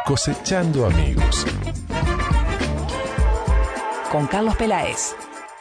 Cosechando amigos. Con Carlos Peláez.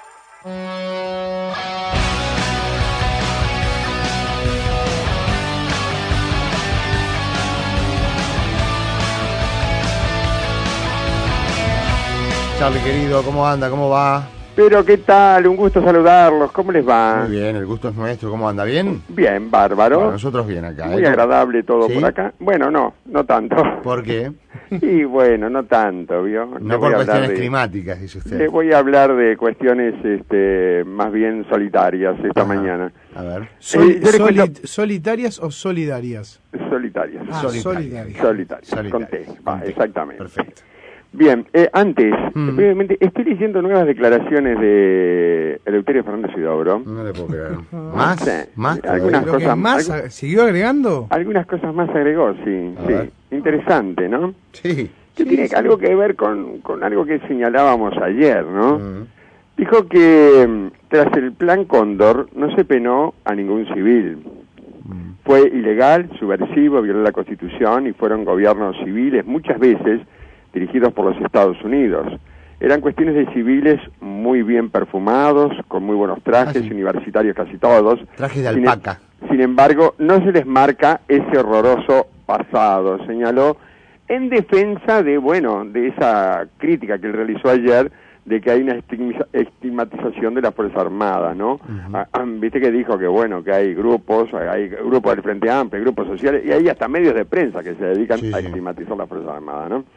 Charlie querido, ¿cómo anda? ¿Cómo va? Pero ¿qué tal? Un gusto saludarlos. ¿Cómo les va? Muy bien, el gusto es nuestro. ¿Cómo anda? ¿Bien? Bien, bárbaro. Bueno, nosotros bien acá. Muy agradable todo. ¿Sí? Por acá. Bueno, no tanto. ¿Por qué? Y bueno, no tanto, ¿vio? No por cuestiones climáticas, dice usted. Le voy a hablar de cuestiones más bien solitarias esta mañana. A ver. ¿Solitarias o solidarias? Solitarias. Solitarias. Con T. Exactamente. Perfecto. Bien, antes, brevemente, estoy leyendo nuevas declaraciones de Eleuterio Fernández Huidobro. No le puedo creer. ¿Más? Sí, ¿Más? Algunas cosas más. ¿Siguió agregando? Algunas cosas más agregó, sí. Interesante, ¿no? Sí. Que tiene algo que ver con algo que señalábamos ayer, ¿no? Dijo que tras el Plan Cóndor no se penó a ningún civil. Fue ilegal, subversivo, violó la Constitución y fueron gobiernos civiles muchas veces dirigidos por los Estados Unidos. Eran cuestiones de civiles muy bien perfumados, con muy buenos trajes, universitarios casi todos. Trajes de alpaca. Sin embargo, no se les marca ese horroroso pasado, señaló, en defensa de esa crítica que él realizó ayer, de que hay una estigmatización de la Fuerza Armada, ¿no? Viste que dijo que que hay grupos del Frente Amplio, grupos sociales, y hay hasta medios de prensa que se dedican a estigmatizar la Fuerza Armada, ¿no?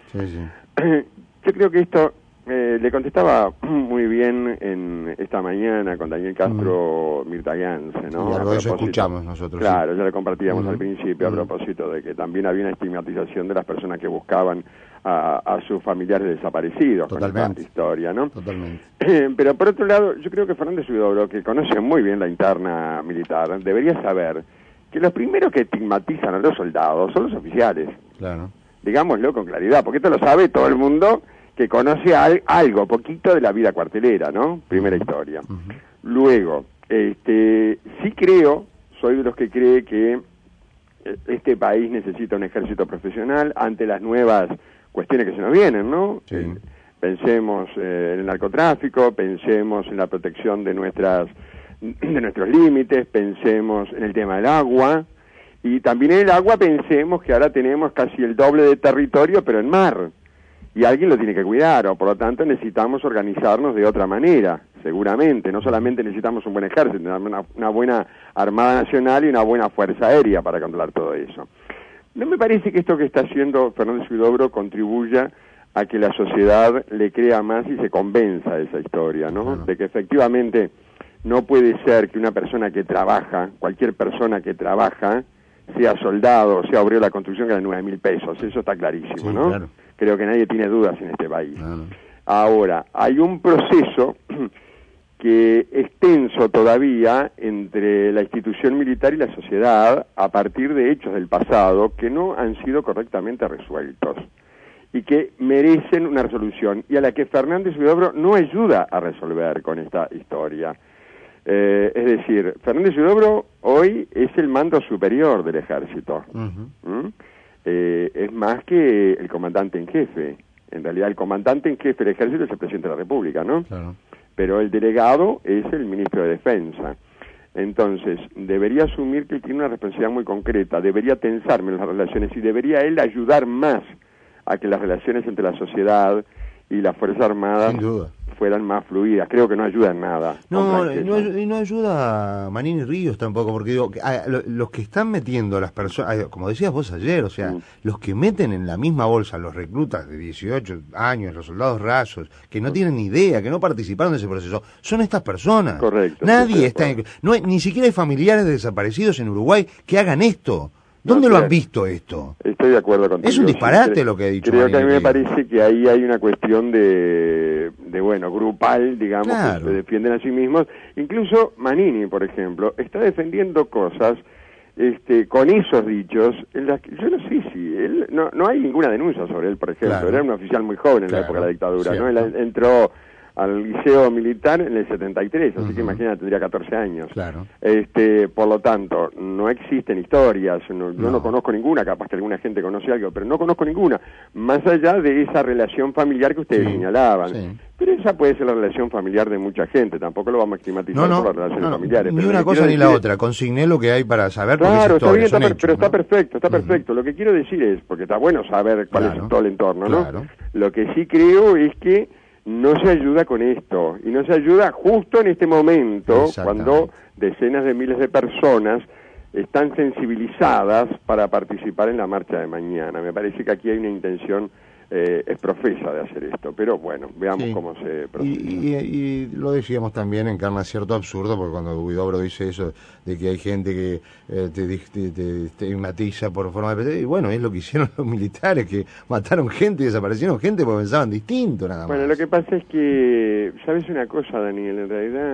Yo creo que esto le contestaba muy bien en esta mañana con Daniel Castro Mirta Ganse, ¿no? Y algo de eso escuchamos nosotros. Claro, ya lo compartíamos al principio a propósito de que también había una estigmatización de las personas que buscaban a sus familiares desaparecidos. Totalmente. Con esta historia, ¿no? Totalmente. Pero por otro lado, yo creo que Fernández Huidobro, que conoce muy bien la interna militar, debería saber que los primeros que estigmatizan a los soldados son los oficiales. Claro. Digámoslo con claridad, porque esto lo sabe todo el mundo que conoce algo, poquito de la vida cuartelera, ¿no? Primera historia. Luego, sí creo, soy de los que cree que este país necesita un ejército profesional ante las nuevas cuestiones que se nos vienen, ¿no? Sí. Pensemos en el narcotráfico, pensemos en la protección de nuestros límites, pensemos en el tema del agua, y también en el agua pensemos que ahora tenemos casi el doble de territorio, pero en mar, y alguien lo tiene que cuidar, o por lo tanto necesitamos organizarnos de otra manera, seguramente. No solamente necesitamos un buen ejército, una buena Armada Nacional y una buena Fuerza Aérea para controlar todo eso. No me parece que esto que está haciendo Fernández Huidobro contribuya a que la sociedad le crea más y se convenza de esa historia, ¿no? De que efectivamente no puede ser que una persona que trabaja, cualquier persona que trabaja, sea soldado, sea obrero de la construcción, gane 9.000 pesos. Eso está clarísimo, ¿no? Claro. Creo que nadie tiene dudas en este país. Ahora, hay un proceso que es tenso todavía entre la institución militar y la sociedad a partir de hechos del pasado que no han sido correctamente resueltos y que merecen una resolución y a la que Fernández Huidobro no ayuda a resolver con esta historia. Es decir, Fernández Huidobro hoy es el mando superior del ejército. Es más que el comandante en jefe. En realidad el comandante en jefe del ejército es el presidente de la República, ¿no? Claro. Pero el delegado es el ministro de Defensa. Entonces, debería asumir que él tiene una responsabilidad muy concreta, debería tensarme las relaciones y debería él ayudar más a que las relaciones entre la sociedad y las Fuerzas Armadas fueran más fluidas. Creo que no ayuda en nada. No ayuda a Manini Ríos tampoco, porque digo, los que están metiendo a las personas, como decías vos ayer, o sea, los que meten en la misma bolsa los reclutas de 18 años, los soldados rasos, que no tienen ni idea, que no participaron de ese proceso, son estas personas. Correcto. Nadie está... ni siquiera hay familiares de desaparecidos en Uruguay que hagan esto. ¿Dónde lo han visto esto? Estoy de acuerdo contigo. Es un disparate lo que ha dicho Creo Manini. Que a mí me parece que ahí hay una cuestión de grupal, digamos, claro, que se defienden a sí mismos. Incluso Manini, por ejemplo, está defendiendo cosas con esos dichos, en las que, yo no sé si él, no hay ninguna denuncia sobre él, por ejemplo. Claro. Era un oficial muy joven en la época de la dictadura, ¿no? Él entró al liceo militar en el 73, así que imagínate, tendría 14 años. Claro. Por lo tanto, no existen historias, yo no conozco ninguna, capaz que alguna gente conoce algo, pero no conozco ninguna, más allá de esa relación familiar que ustedes señalaban. Sí. Pero esa puede ser la relación familiar de mucha gente, tampoco lo vamos a estigmatizar por las relaciones familiares. Ni una cosa ni la otra, consigné lo que hay para saber. Claro, está bien, pero está perfecto, está perfecto. Lo que quiero decir es, porque está bueno saber cuál es todo el entorno, ¿no? Claro. Lo que sí creo es que no se ayuda con esto, y no se ayuda justo en este momento, cuando decenas de miles de personas están sensibilizadas para participar en la marcha de mañana. Me parece que aquí hay una intención es profesa de hacer esto, pero bueno, veamos cómo se procede. Y lo decíamos también, encarna cierto absurdo, porque cuando Huidobro dice eso de que hay gente que te estigmatiza por forma de... Y bueno, es lo que hicieron los militares, que mataron gente y desaparecieron gente porque pensaban distinto, nada más. Bueno, lo que pasa es que, ¿sabes una cosa, Daniel? En realidad,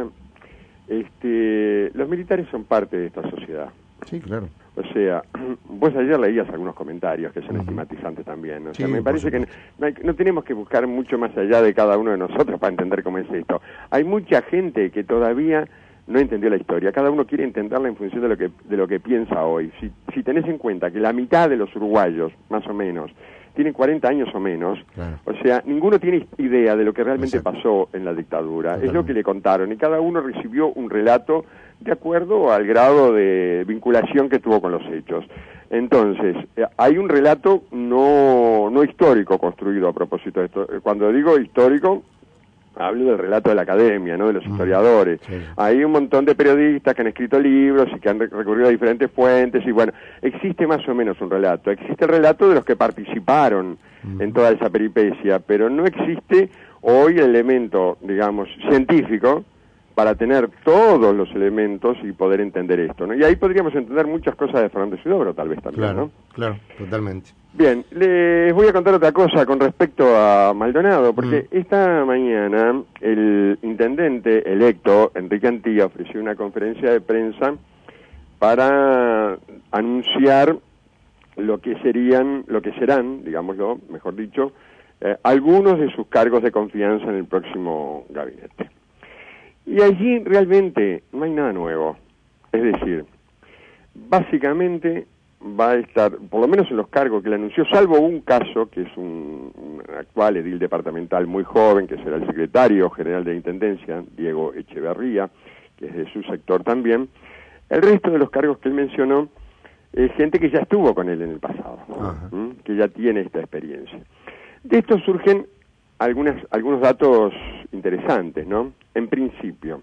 los militares son parte de esta sociedad. Sí, claro. O sea, vos ayer leías algunos comentarios que son estigmatizantes también, ¿no? O sea, me parece que no tenemos que buscar mucho más allá de cada uno de nosotros para entender cómo es esto. Hay mucha gente que todavía no entendió la historia, cada uno quiere entenderla en función de lo que piensa hoy. Si tenés en cuenta que la mitad de los uruguayos, más o menos, tienen 40 años o menos, o sea, ninguno tiene idea de lo que realmente pasó en la dictadura. Totalmente. Es lo que le contaron, y cada uno recibió un relato de acuerdo al grado de vinculación que tuvo con los hechos. Entonces, hay un relato no histórico construido a propósito de esto. Cuando digo histórico, hablo del relato de la academia, ¿no? De los historiadores. Sí. Hay un montón de periodistas que han escrito libros y que han recurrido a diferentes fuentes, y bueno, existe más o menos un relato. Existe el relato de los que participaron en toda esa peripecia, pero no existe hoy el elemento, digamos, científico para tener todos los elementos y poder entender esto, ¿no? Y ahí podríamos entender muchas cosas de Fernández Huidobro, tal vez también, claro, ¿no? Claro, totalmente. Bien, les voy a contar otra cosa con respecto a Maldonado, porque esta mañana el intendente electo, Enrique Antía, ofreció una conferencia de prensa para anunciar lo que serán, digámoslo, mejor dicho, algunos de sus cargos de confianza en el próximo gabinete. Y allí realmente no hay nada nuevo. Es decir, básicamente va a estar, por lo menos en los cargos que le anunció, salvo un caso, que es un actual edil departamental muy joven, que será el secretario general de la Intendencia, Diego Echeverría, que es de su sector también. El resto de los cargos que él mencionó es gente que ya estuvo con él en el pasado, que ya tiene esta experiencia. De esto surgen algunos datos interesantes, ¿no? En principio,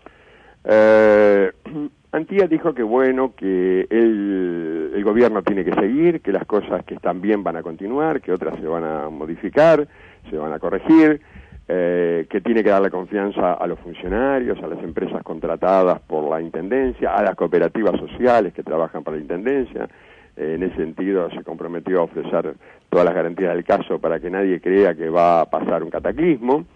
Antía dijo que bueno, que el gobierno tiene que seguir, que las cosas que están bien van a continuar, que otras se van a modificar, se van a corregir, que tiene que darle confianza a los funcionarios, a las empresas contratadas por la Intendencia, a las cooperativas sociales que trabajan para la Intendencia. En ese sentido se comprometió a ofrecer todas las garantías del caso para que nadie crea que va a pasar un cataclismo.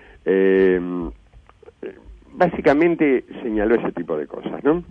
Básicamente señaló ese tipo de cosas, ¿no?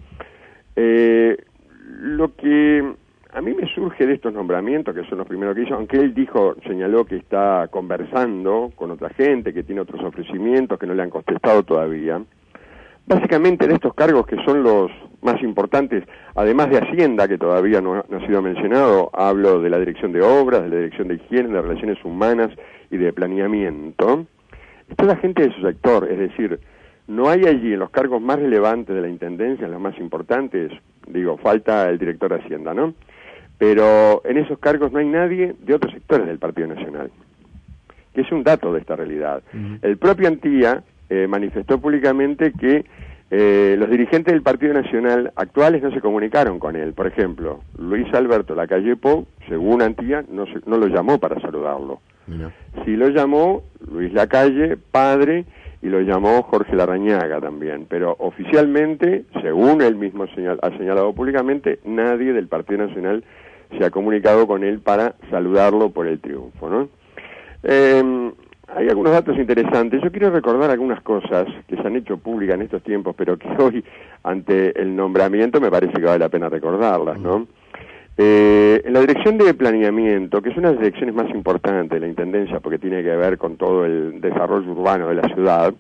Lo que a mí me surge de estos nombramientos, que son los primeros que hizo, aunque él señaló que está conversando con otra gente, que tiene otros ofrecimientos que no le han contestado todavía, básicamente de estos cargos que son los más importantes, además de Hacienda, que todavía no ha sido mencionado, hablo de la Dirección de Obras, de la Dirección de Higiene, de Relaciones Humanas y de Planeamiento. Es toda gente de su sector, es decir, no hay allí en los cargos más relevantes de la Intendencia, los más importantes, falta el director de Hacienda, ¿no? Pero en esos cargos no hay nadie de otros sectores del Partido Nacional, que es un dato de esta realidad. El propio Antía manifestó públicamente que los dirigentes del Partido Nacional actuales no se comunicaron con él. Por ejemplo, Luis Alberto Lacalle Pou, según Antía, no lo llamó para saludarlo. Mira. Sí lo llamó Luis Lacalle, padre, y lo llamó Jorge Larrañaga también, pero oficialmente, según él mismo ha señalado públicamente, nadie del Partido Nacional se ha comunicado con él para saludarlo por el triunfo, ¿no? Hay algunos datos interesantes. Yo quiero recordar algunas cosas que se han hecho públicas en estos tiempos, pero que hoy, ante el nombramiento, me parece que vale la pena recordarlas, ¿no? En la dirección de planeamiento, que es una de las direcciones más importantes de la Intendencia, porque tiene que ver con todo el desarrollo urbano de la ciudad,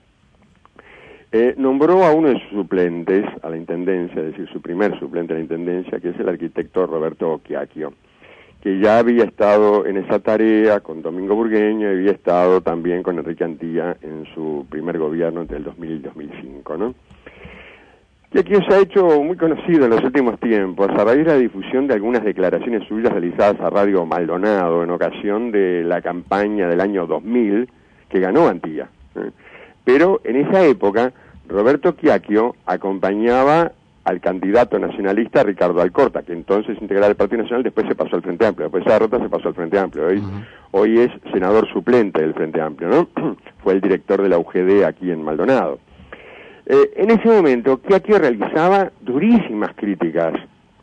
nombró a uno de sus suplentes a la Intendencia, es decir, su primer suplente a la Intendencia, que es el arquitecto Roberto Chiacchio, que ya había estado en esa tarea con Domingo Burgueño y había estado también con Enrique Antía en su primer gobierno entre el 2000 y el 2005, ¿no? Chiacchio se ha hecho muy conocido en los últimos tiempos a raíz de la difusión de algunas declaraciones suyas realizadas a Radio Maldonado en ocasión de la campaña del año 2000 que ganó Antía. Pero en esa época Roberto Chiacchio acompañaba al candidato nacionalista Ricardo Alcorta, que entonces integraba el Partido Nacional, después se pasó al Frente Amplio, después de esa derrota se pasó al Frente Amplio. Hoy es senador suplente del Frente Amplio, ¿no? Fue el director de la UGD aquí en Maldonado. En ese momento, Chiacchio realizaba durísimas críticas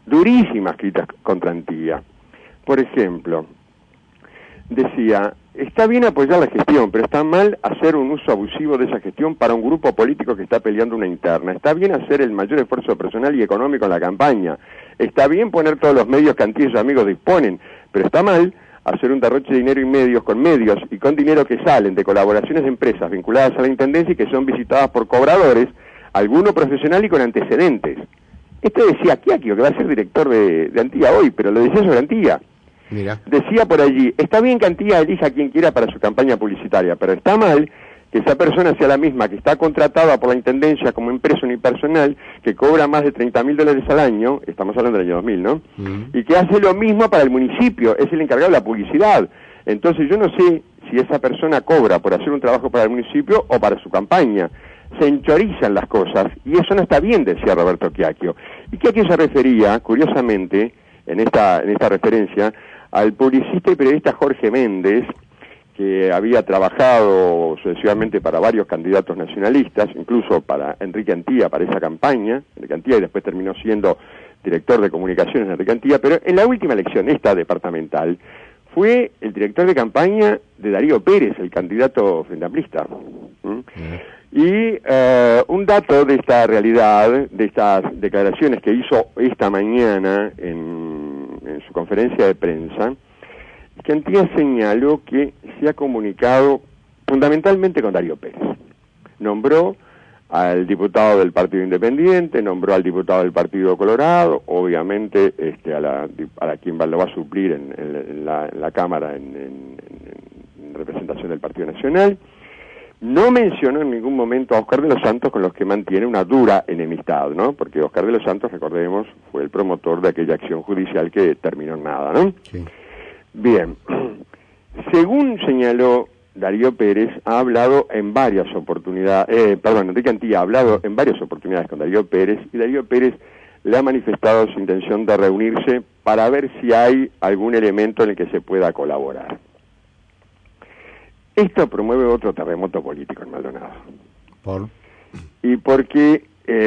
contra Antía. Por ejemplo, decía, está bien apoyar la gestión, pero está mal hacer un uso abusivo de esa gestión para un grupo político que está peleando una interna. Está bien hacer el mayor esfuerzo personal y económico en la campaña. Está bien poner todos los medios que Antía y sus amigos disponen, pero está mal hacer un derroche de dinero y medios y con dinero que salen de colaboraciones de empresas vinculadas a la Intendencia y que son visitadas por cobradores, alguno profesional y con antecedentes. Esto decía Chiacchio, que va a ser director de Antía hoy, pero lo decía sobre Antía. Mira. Decía por allí, está bien que Antía elija a quien quiera para su campaña publicitaria, pero está mal que esa persona sea la misma que está contratada por la Intendencia como empresa unipersonal, que cobra más de $30.000 al año, estamos hablando del año 2000, ¿no? Y que hace lo mismo para el municipio, es el encargado de la publicidad. Entonces yo no sé si esa persona cobra por hacer un trabajo para el municipio o para su campaña. Se enchorizan las cosas, y eso no está bien, decía Roberto Chiacchio. Y Chiacchio se refería, curiosamente, en esta referencia, al publicista y periodista Jorge Méndez, que había trabajado sucesivamente para varios candidatos nacionalistas, incluso para Enrique Antía, para esa campaña, Enrique Antía, y después terminó siendo director de comunicaciones de Enrique Antía, pero en la última elección, esta departamental, fue el director de campaña de Darío Pérez, el candidato frente amplista. Y un dato de esta realidad, de estas declaraciones que hizo esta mañana en su conferencia de prensa, es que Antía señaló que se ha comunicado fundamentalmente con Darío Pérez. Nombró al diputado del Partido Independiente, nombró al diputado del Partido Colorado, obviamente a quien lo va a suplir en la Cámara en representación del Partido Nacional. No mencionó en ningún momento a Oscar de los Santos, con los que mantiene una dura enemistad, ¿no? Porque Oscar de los Santos, recordemos, fue el promotor de aquella acción judicial que terminó en nada, ¿no? Sí. Bien, según señaló Darío Pérez, ha hablado en varias oportunidades, Enrique Antía ha hablado en varias oportunidades con Darío Pérez, y Darío Pérez le ha manifestado su intención de reunirse para ver si hay algún elemento en el que se pueda colaborar. Esto promueve otro terremoto político en Maldonado. ¿Por? Y porque,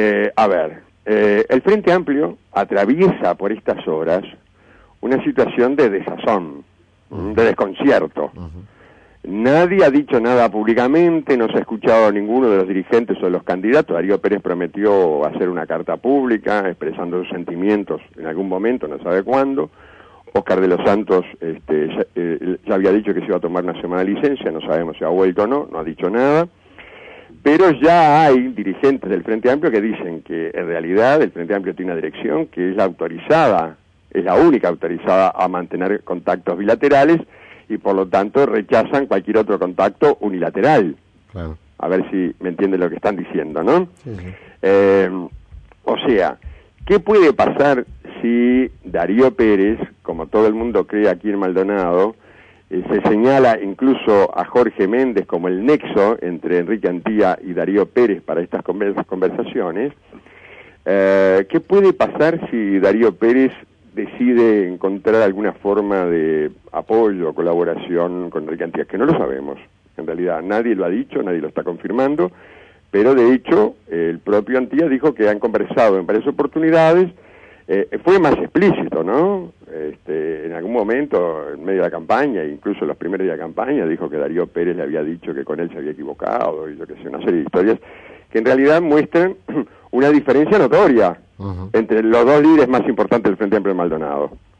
el Frente Amplio atraviesa por estas horas una situación de desazón, de desconcierto. Nadie ha dicho nada públicamente, no se ha escuchado a ninguno de los dirigentes o de los candidatos. Darío Pérez prometió hacer una carta pública expresando sus sentimientos en algún momento, no sabe cuándo. Oscar de los Santos ya había dicho que se iba a tomar una semana de licencia, no sabemos si ha vuelto o no ha dicho nada, pero ya hay dirigentes del Frente Amplio que dicen que en realidad el Frente Amplio tiene una dirección que es la única autorizada a mantener contactos bilaterales, y por lo tanto rechazan cualquier otro contacto unilateral. Claro. A ver si me entienden lo que están diciendo, ¿no? Sí. O sea, ¿qué puede pasar si Darío Pérez, como todo el mundo cree aquí en Maldonado, se señala incluso a Jorge Méndez como el nexo entre Enrique Antía y Darío Pérez para estas conversaciones? ¿Qué puede pasar si Darío Pérez decide encontrar alguna forma de apoyo o colaboración con Enrique Antía? Que no lo sabemos, en realidad nadie lo ha dicho, nadie lo está confirmando, pero de hecho el propio Antía dijo que han conversado en varias oportunidades. Fue más explícito, ¿no? En algún momento, en medio de la campaña, incluso en los primeros días de campaña, dijo que Darío Pérez le había dicho que con él se había equivocado, y yo que sé, una serie de historias que en realidad muestran una diferencia notoria entre los dos líderes más importantes del Frente Amplio de Maldonado.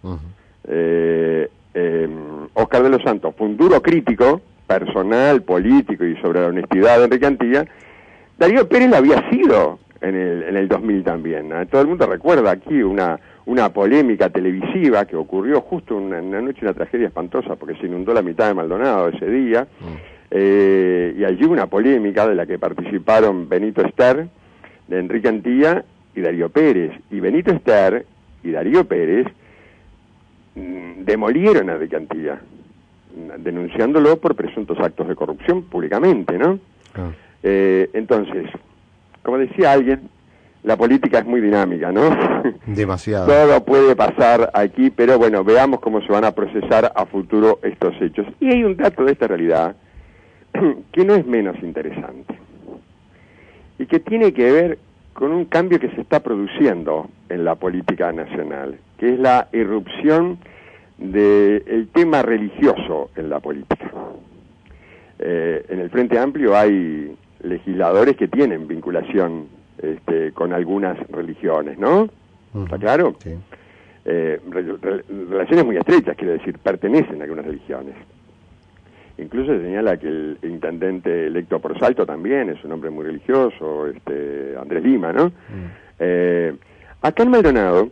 Oscar de los Santos fue un duro crítico, personal, político y sobre la honestidad de Enrique Antilla. Darío Pérez lo había sido en el 2000 también, ¿no? Todo el mundo recuerda aquí una polémica televisiva que ocurrió justo una noche, una tragedia espantosa, porque se inundó la mitad de Maldonado ese día, y allí una polémica de la que participaron Benito Ester, de Enrique Antilla y Darío Pérez. Y Benito Ester y Darío Pérez demolieron a Enrique Antilla, denunciándolo por presuntos actos de corrupción públicamente, ¿no? Entonces, como decía alguien, la política es muy dinámica, ¿no? Demasiado. Todo puede pasar aquí, pero bueno, veamos cómo se van a procesar a futuro estos hechos. Y hay un dato de esta realidad que no es menos interesante y que tiene que ver con un cambio que se está produciendo en la política nacional, que es la irrupción del tema religioso en la política. En el Frente Amplio hay legisladores que tienen vinculación con algunas religiones, ¿no? ¿Está claro? Sí. Relaciones muy estrechas, quiero decir, pertenecen a algunas religiones. Incluso se señala que el intendente electo por Salto también es un hombre muy religioso, Andrés Lima, ¿no? Acá en Maldonado,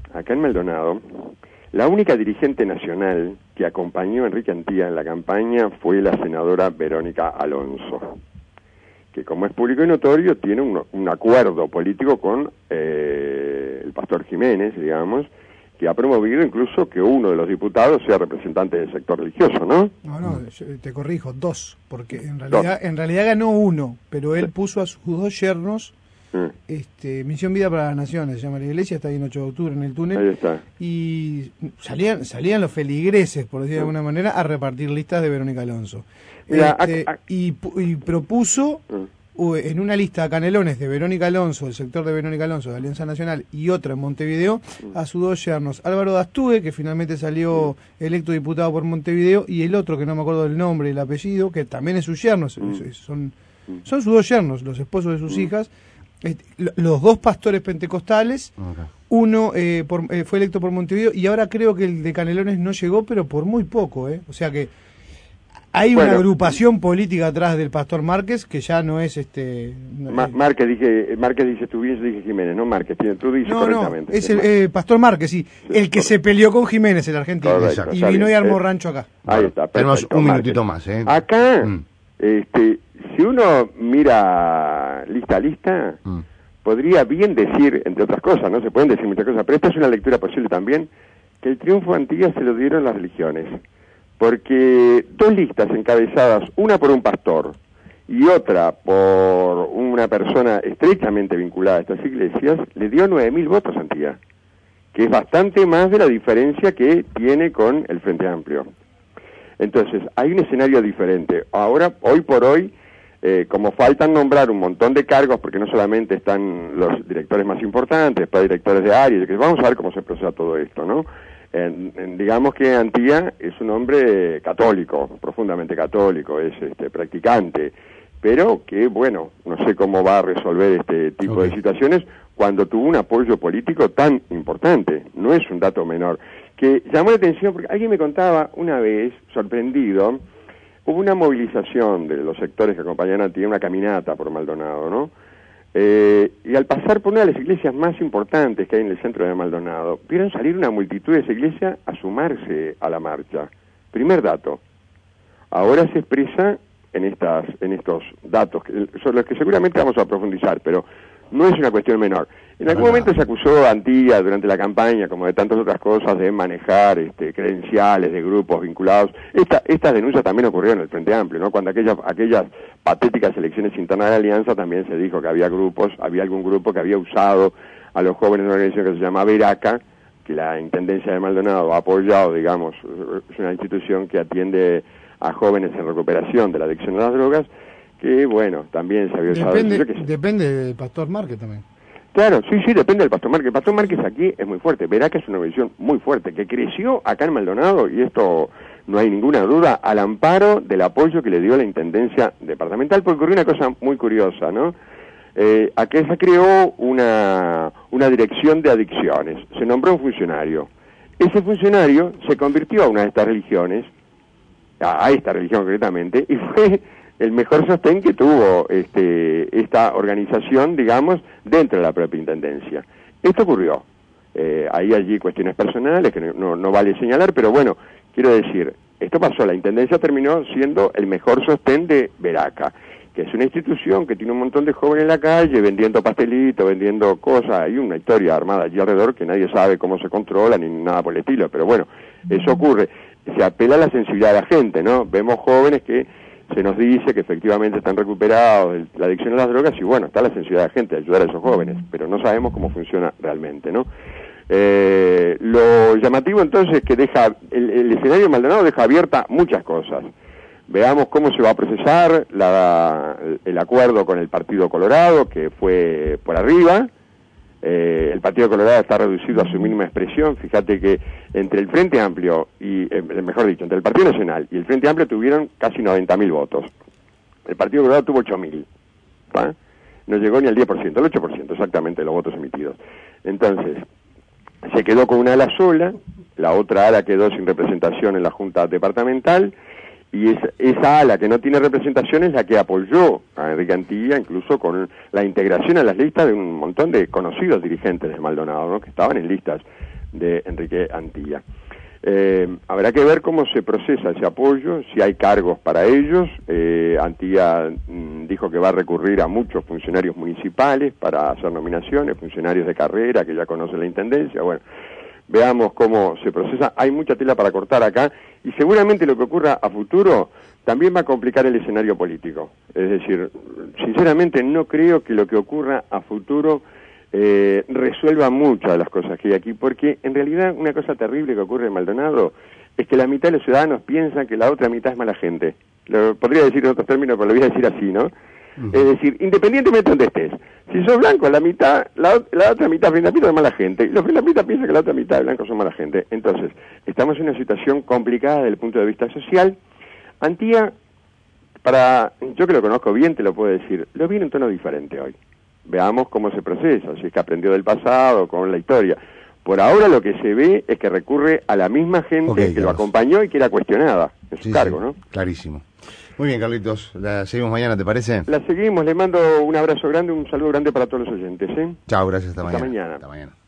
la única dirigente nacional que acompañó a Enrique Antilla en la campaña fue la senadora Verónica Alonso, que como es público y notorio tiene un acuerdo político con el pastor Jiménez, digamos, que ha promovido incluso que uno de los diputados sea representante del sector religioso, ¿no? No, te corrijo, 2, porque en realidad ganó 1, pero él puso a sus 2 yernos, Misión Vida para las Naciones, se llama la iglesia, está ahí en 8 de octubre en el túnel. Ahí está. Y salían los feligreses, por decir de alguna manera, a repartir listas de Verónica Alonso. Mira, y propuso en una lista a Canelones de Verónica Alonso, del sector de Verónica Alonso, de Alianza Nacional, y otra en Montevideo, a sus 2 yernos, Álvaro Dastúe, que finalmente salió electo diputado por Montevideo, y el otro, que no me acuerdo del nombre y el apellido, que también es su yerno, son sus 2 yernos, los esposos de sus hijas, los 2 pastores pentecostales, uno fue electo por Montevideo, y ahora creo que el de Canelones no llegó, pero por muy poco, o sea que hay una agrupación política atrás del pastor Márquez que ya no es Márquez dice tú bien, yo dije Jiménez, no Márquez, tú dices correctamente. No, es el pastor Márquez, sí, el que se peleó con Jiménez, el argentino, correcto, y vino y armó rancho acá. Ahí está, tenemos un minutito más, Acá, si uno mira lista a lista, podría bien decir, entre otras cosas, no se pueden decir muchas cosas, pero esta es una lectura posible también, que el triunfo de Antilla se lo dieron las religiones. Porque 2 listas encabezadas, una por un pastor y otra por una persona estrechamente vinculada a estas iglesias, le dio 9.000 votos a Antilla, que es bastante más de la diferencia que tiene con el Frente Amplio. Entonces, hay un escenario diferente. Ahora, hoy por hoy, como faltan nombrar un montón de cargos, porque no solamente están los directores más importantes, después directores de área, que vamos a ver cómo se procesa todo esto, ¿no? Digamos que Antilla es un hombre católico, profundamente católico, es practicante, pero que, bueno, no sé cómo va a resolver este tipo de situaciones cuando tuvo un apoyo político tan importante. No es un dato menor. Que llamó la atención porque alguien me contaba una vez, sorprendido, hubo una movilización de los sectores que acompañaban a Antilla, una caminata por Maldonado, ¿no? Y al pasar por una de las iglesias más importantes que hay en el centro de Maldonado, vieron salir una multitud de esa iglesia a sumarse a la marcha. Primer dato. Ahora se expresa en estos datos, sobre los que seguramente vamos a profundizar, pero no es una cuestión menor. En algún momento se acusó a Antilla durante la campaña, como de tantas otras cosas, de manejar credenciales de grupos vinculados. Estas denuncias también ocurrieron en el Frente Amplio, ¿no? Cuando aquellas patéticas elecciones internas de la Alianza también se dijo que había algún grupo que había usado a los jóvenes de una organización que se llama Veraca, que la Intendencia de Maldonado ha apoyado, digamos, es una institución que atiende a jóvenes en recuperación de la adicción a las drogas, que bueno, también se había usado. Depende del pastor Márquez también. Claro, sí, depende del pastor Márquez. El pastor Márquez aquí es muy fuerte. Verá que es una organización muy fuerte, que creció acá en Maldonado, y esto no hay ninguna duda, al amparo del apoyo que le dio la Intendencia Departamental, porque ocurrió una cosa muy curiosa, ¿no? Aquí se creó una dirección de adicciones, se nombró un funcionario, ese funcionario se convirtió a una de estas religiones, a esta religión concretamente, y fue el mejor sostén que tuvo esta organización, digamos, dentro de la propia intendencia. Esto ocurrió. Hay allí cuestiones personales que no vale señalar, pero bueno, quiero decir, esto pasó, la intendencia terminó siendo el mejor sostén de Veraca, que es una institución que tiene un montón de jóvenes en la calle vendiendo pastelitos, vendiendo cosas. Hay una historia armada allí alrededor que nadie sabe cómo se controla ni nada por el estilo, pero bueno, eso ocurre. Se apela a la sensibilidad de la gente, ¿no? Vemos jóvenes que se nos dice que efectivamente están recuperados de la adicción a las drogas y bueno, está la sensibilidad de la gente de ayudar a esos jóvenes, pero no sabemos cómo funciona realmente, ¿no? Lo llamativo entonces es que deja el escenario de Maldonado deja abierta muchas cosas. Veamos cómo se va a procesar el acuerdo con el Partido Colorado, que fue por arriba. El Partido Colorado está reducido a su mínima expresión. Fíjate que entre el Frente Amplio y, mejor dicho, entre el Partido Nacional y el Frente Amplio tuvieron casi 90.000 votos. El Partido Colorado tuvo 8.000. ¿Va? No llegó ni al 10%, el 8% exactamente de los votos emitidos. Entonces, se quedó con una ala sola, la otra ala quedó sin representación en la Junta Departamental, y esa ala que no tiene representación es la que apoyó a Enrique Antilla, incluso con la integración a las listas de un montón de conocidos dirigentes de Maldonado, ¿no?, que estaban en listas de Enrique Antilla. Habrá que ver cómo se procesa ese apoyo, si hay cargos para ellos. Antilla dijo que va a recurrir a muchos funcionarios municipales para hacer nominaciones, funcionarios de carrera que ya conocen la intendencia. Bueno, veamos cómo se procesa. Hay mucha tela para cortar acá y seguramente lo que ocurra a futuro también va a complicar el escenario político. Es decir, sinceramente no creo que lo que ocurra a futuro resuelva muchas de las cosas que hay aquí, porque en realidad una cosa terrible que ocurre en Maldonado es que la mitad de los ciudadanos piensan que la otra mitad es mala gente. Lo podría decir en otros términos, pero lo voy a decir así, ¿no? Es decir, independientemente de donde estés, si sos blanco, la otra mitad frente a es mala gente, y los frente a piensan que la otra mitad de blancos son mala gente. Entonces, estamos en una situación complicada desde el punto de vista social. Antía, yo que lo conozco bien, te lo puedo decir, lo vi en un tono diferente hoy. Veamos cómo se procesa, si es que aprendió del pasado, con la historia. Por ahora lo que se ve es que recurre a la misma gente que lo acompañó y que era cuestionada en su cargo, ¿no? Clarísimo. Muy bien, Carlitos. La seguimos mañana, ¿te parece? La seguimos. Le mando un abrazo grande, un saludo grande para todos los oyentes, ¿eh? Chao, gracias. Hasta mañana. Hasta mañana.